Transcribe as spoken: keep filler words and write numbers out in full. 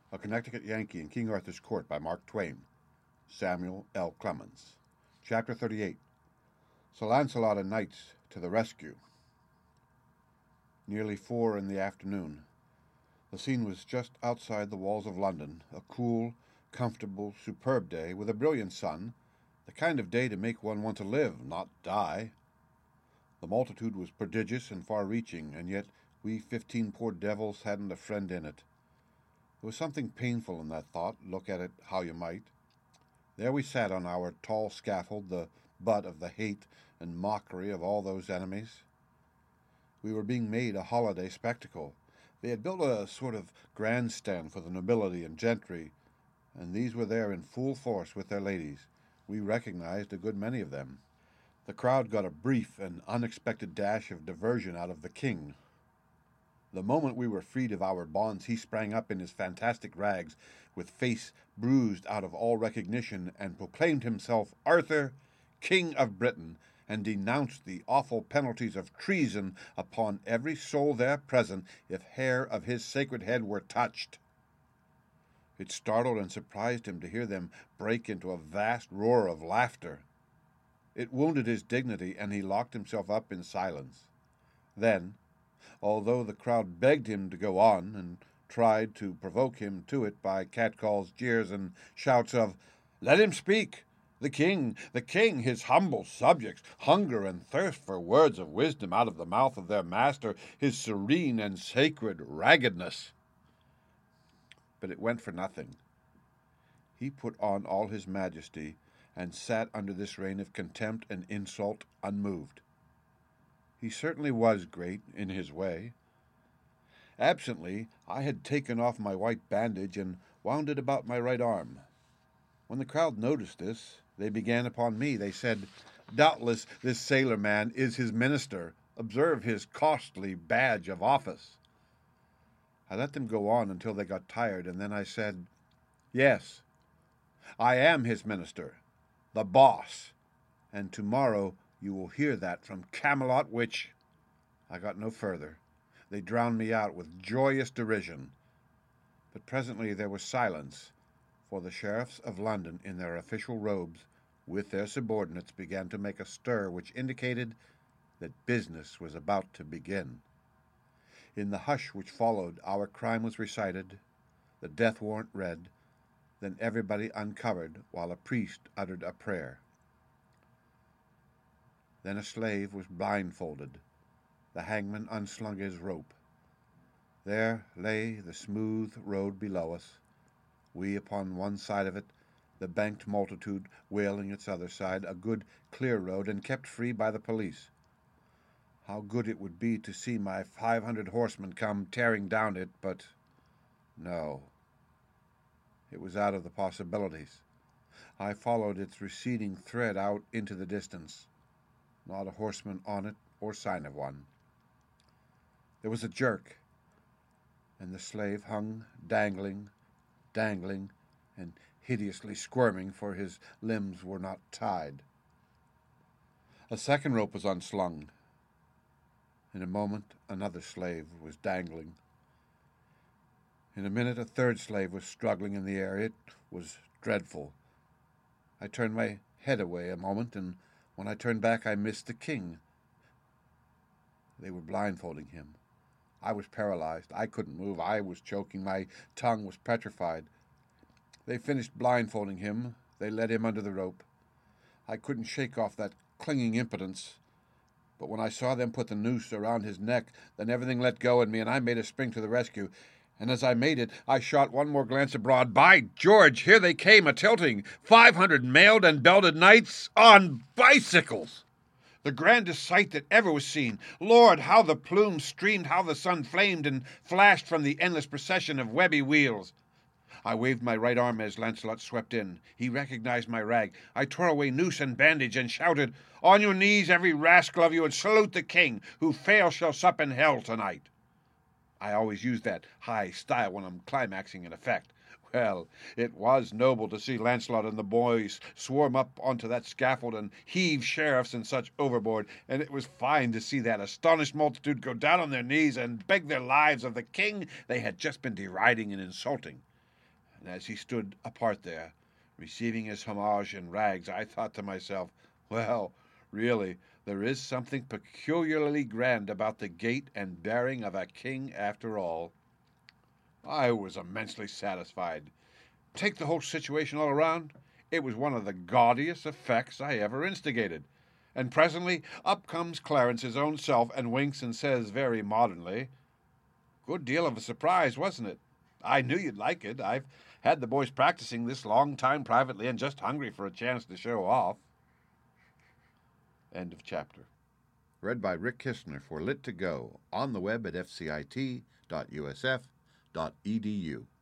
A Connecticut Yankee in King Arthur's Court by Mark Twain. Samuel L. Clemens. Chapter thirty-eight. Sir Launcelot and Knights to the Rescue. Nearly four in the afternoon. The scene was just outside the walls of London, a cool, comfortable, superb day with a brilliant sun, the kind of day to make one want to live, not die. The multitude was prodigious and far-reaching, and yet we fifteen poor devils hadn't a friend in it. There was something painful in that thought, look at it how you might. There we sat on our tall scaffold, the butt of the hate and mockery of all those enemies. We were being made a holiday spectacle. They had built a sort of grandstand for the nobility and gentry, and these were there in full force with their ladies. We recognized a good many of them. The crowd got a brief and unexpected dash of diversion out of the king. The moment we were freed of our bonds, he sprang up in his fantastic rags, with face bruised out of all recognition, and proclaimed himself Arthur, King of Britain, and denounced the awful penalties of treason upon every soul there present if hair of his sacred head were touched. It startled and surprised him to hear them break into a vast roar of laughter. It wounded his dignity, and he locked himself up in silence. Then, although the crowd begged him to go on, and tried to provoke him to it by catcalls, jeers, and shouts of, "Let him speak! The king, the king, his humble subjects, hunger and thirst for words of wisdom out of the mouth of their master, his serene and sacred raggedness." But it went for nothing. He put on all his majesty, and sat under this rain of contempt and insult unmoved. He certainly was great in his way. Absently, I had taken off my white bandage and wound it about my right arm. When the crowd noticed this, they began upon me. They said, "Doubtless this sailor man is his minister. Observe his costly badge of office." I let them go on until they got tired, and then I said, "Yes, I am his minister, the boss, and tomorrow you will hear that from Camelot, which—" I got no further. They drowned me out with joyous derision. But presently there was silence, for the sheriffs of London, in their official robes, with their subordinates, began to make a stir which indicated that business was about to begin. In the hush which followed, our crime was recited, the death warrant read, then everybody uncovered while a priest uttered a prayer. Then a slave was blindfolded. The hangman unslung his rope. There lay the smooth road below us, we upon one side of it, the banked multitude wailing its other side, a good clear road, and kept free by the police. How good it would be to see my five hundred horsemen come tearing down it, but no. It was out of the possibilities. I followed its receding thread out into the distance. Not a horseman on it, or sign of one. There was a jerk, and the slave hung dangling, dangling, and hideously squirming, for his limbs were not tied. A second rope was unslung. In a moment, another slave was dangling. In a minute, a third slave was struggling in the air. It was dreadful. I turned my head away a moment, and when I turned back, I missed the king. They were blindfolding him. I was paralyzed. I couldn't move. I was choking. My tongue was petrified. They finished blindfolding him. They led him under the rope. I couldn't shake off that clinging impotence. But when I saw them put the noose around his neck, then everything let go in me, and I made a spring to the rescue. And as I made it, I shot one more glance abroad. By George, here they came, a-tilting, five hundred mailed and belted knights on bicycles. The grandest sight that ever was seen. Lord, how the plumes streamed, how the sun flamed and flashed from the endless procession of webby wheels. I waved my right arm as Launcelot swept in. He recognized my rag. I tore away noose and bandage and shouted, "On your knees, every rascal of you, and salute the king. Who fails shall sup in hell tonight." I always use that high style when I'm climaxing an effect. Well, it was noble to see Launcelot and the boys swarm up onto that scaffold and heave sheriffs and such overboard, and it was fine to see that astonished multitude go down on their knees and beg their lives of the king they had just been deriding and insulting. And as he stood apart there, receiving his homage in rags, I thought to myself, well, really, there is something peculiarly grand about the gait and bearing of a king after all. I was immensely satisfied. Take the whole situation all around, it was one of the gaudiest effects I ever instigated. And presently up comes Clarence his own self and winks and says very modernly, "Good deal of a surprise, wasn't it? I knew you'd like it. I've had the boys practicing this long time privately and just hungry for a chance to show off." End of chapter. Read by Rick Kistner for Lit to Go, on the web at f c i t dot u s f dot e d u.